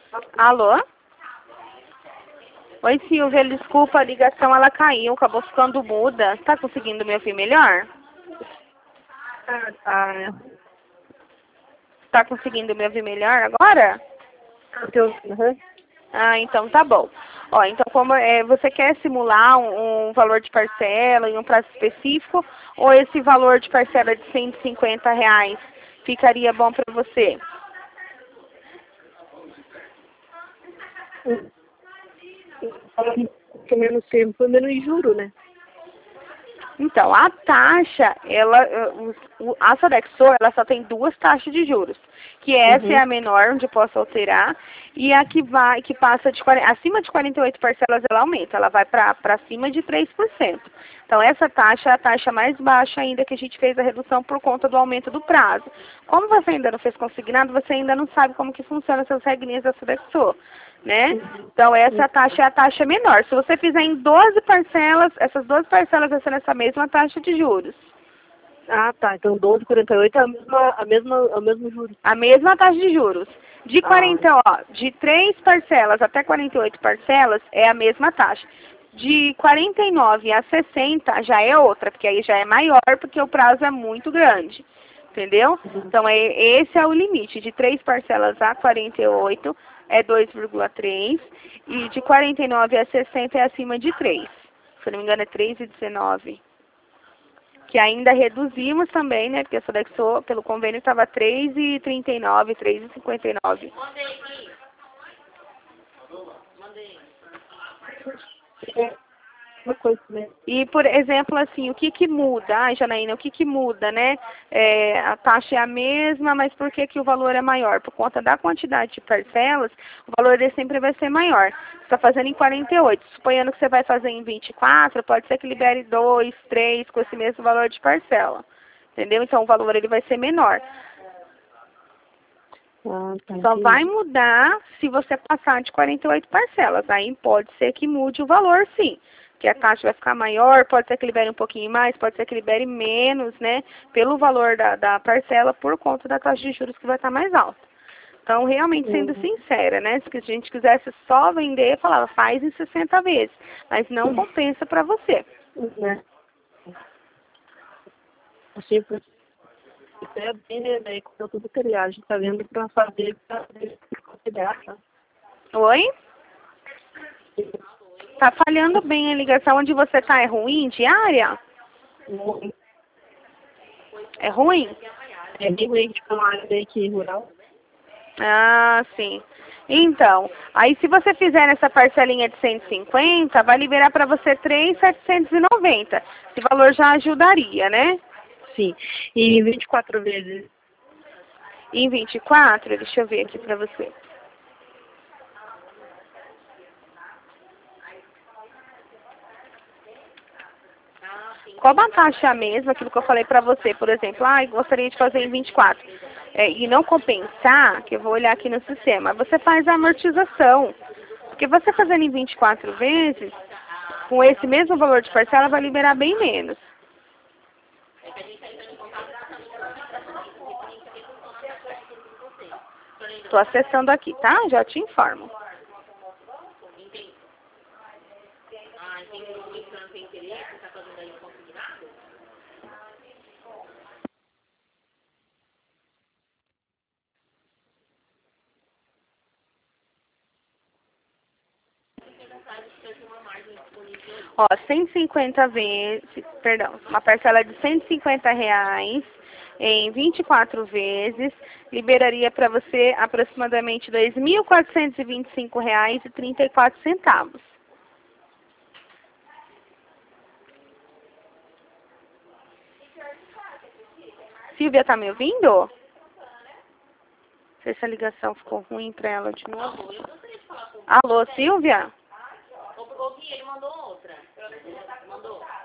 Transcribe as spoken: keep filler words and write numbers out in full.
Alô? Oi, Silvia, desculpa, a ligação ela caiu, acabou ficando muda. Você tá conseguindo me ouvir melhor? Ah, tá. Tá conseguindo me ouvir melhor agora? Eu, uhum. Ah, então tá bom. Ó, então como é, você quer simular um, um valor de parcela em um prazo específico, ou esse valor de parcela de cento e cinquenta reais ficaria bom para você? Com menos tempo, menos juro, né? Então, a taxa, ela, o- a Sodexo, ela só tem duas taxas de juros, que essa é Uhum. a menor, onde eu posso alterar, e a que vai, que passa de quarenta, acima de quarenta e oito parcelas, ela aumenta, ela vai para cima de três por cento. Então, essa taxa é a taxa mais baixa ainda que a gente fez a redução por conta do aumento do prazo. Como você ainda não fez consignado, você ainda não sabe como que funcionam essas regrinhas da Sodexo, né? Então, essa taxa é a taxa menor. Se você fizer em doze parcelas, essas doze parcelas vai ser nessa mesma taxa de juros. Ah, tá. Então doze, quarenta e oito é a mesma, a mesma, é o mesmo juro. A mesma taxa de juros. De Ah, quarenta, ó, de três parcelas até quarenta e oito parcelas é a mesma taxa. De quarenta e nove a sessenta já é outra, porque aí já é maior, porque o prazo é muito grande. Entendeu? Então, é, esse é o limite. De três parcelas a quarenta e oito é dois vírgula três e de quarenta e nove a sessenta é acima de três. Se eu não me engano, é três vírgula dezenove. Que ainda reduzimos também, né? Porque a Sodexo, pelo convênio, estava três vírgula trinta e nove, três vírgula cinquenta e nove. é uma coisa, né? E, por exemplo, assim, o que que muda? Ai, Janaína, o que que muda, né? É, a taxa é a mesma, mas por que que o valor é maior? Por conta da quantidade de parcelas, o valor dele sempre vai ser maior. Você está fazendo em quarenta e oito, suponhando que você vai fazer em vinte e quatro, pode ser que libere dois, três com esse mesmo valor de parcela. Entendeu? Então, o valor ele vai ser menor. Ah, tá. Só vai Entendi. mudar se você passar de quarenta e oito parcelas. Aí pode ser que mude o valor, sim. Que a taxa vai ficar maior, pode ser que libere um pouquinho mais, pode ser que libere menos, né? Pelo valor da, da parcela, por conta da taxa de juros que vai estar mais alta. Então, realmente, sendo Uhum. sincera, né? Se a gente quisesse só vender, falava, faz em sessenta vezes. Mas não compensa para você. Né? Assim, porque é bem, né? Daí com tudo que a gente tá vendo pra fazer, pra considerar, tá? Oi? Tá falhando bem a ligação. Onde você tá é ruim de área? É ruim? É bem ruim, tipo, uma área meio que rural. Ah, sim. Então, aí se você fizer nessa parcelinha de cento e cinquenta, vai liberar para você três mil setecentos e noventa. Esse valor já ajudaria, né? Sim. E vinte e quatro vezes. E em vinte e quatro, deixa eu ver aqui para você. Como a taxa é a mesma, aquilo que eu falei para você, por exemplo, ah, eu gostaria de fazer em vinte e quatro, é, e não compensar, que eu vou olhar aqui no sistema, você faz a amortização. Porque você fazendo em vinte e quatro vezes, com esse mesmo valor de parcela, vai liberar bem menos. Estou acessando aqui, tá? Já te informo. Ó, cento e cinquenta vezes, perdão, uma parcela de cento e cinquenta reais em vinte e quatro vezes, liberaria para você aproximadamente dois mil quatrocentos e vinte e cinco reais e trinta e quatro centavos. Silvia, tá me ouvindo? Não sei se a ligação ficou ruim para ela de novo. Alô, Silvia? Ouvi, ele mandou outra. Mandou.